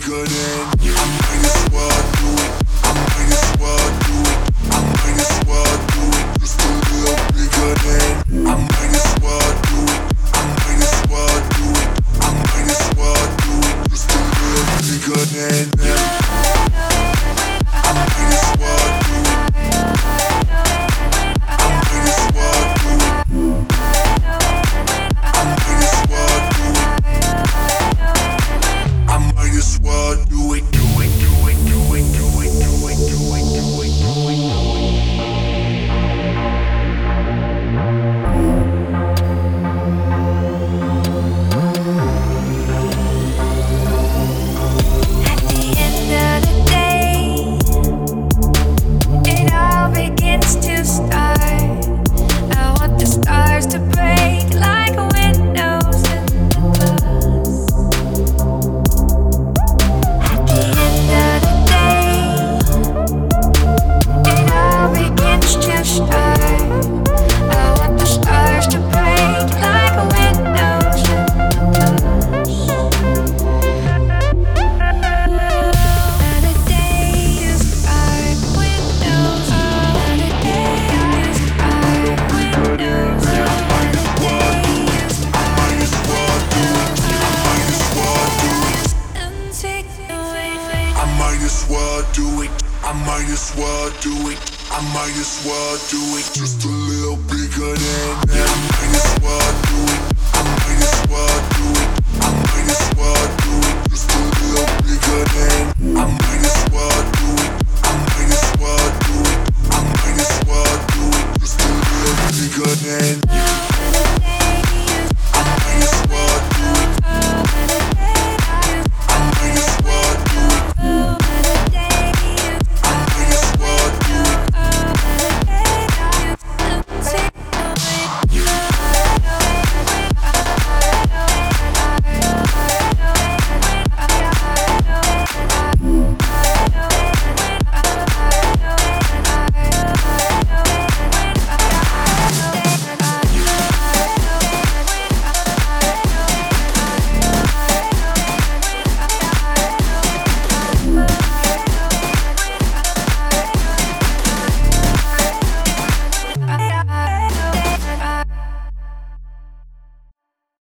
bigger than. I might as well do it. I might as well do it. I might as well do it. Just a little bigger than. I might as well do it. I might as well do it. I might as well do it. Just a little bigger than them. I might as well do it. I might as well do it. I might as well do it. I might as well do it. Do it, do it, do it, do it, do it, do it, do it, do it, do it. At the end of the day, it all begins to start. I want the stars to break like windows in the glass. At the end of the day, it all begins to start. I want the stars to break like windows in the glass. Another day is our windows. Another day is our windows. Another day is and take away. I might as well do it. I might as well do it. I might as well do it. Just a little bigger than that. I might as well do it. I might as well do it. I might as well do it. Just a little bigger than.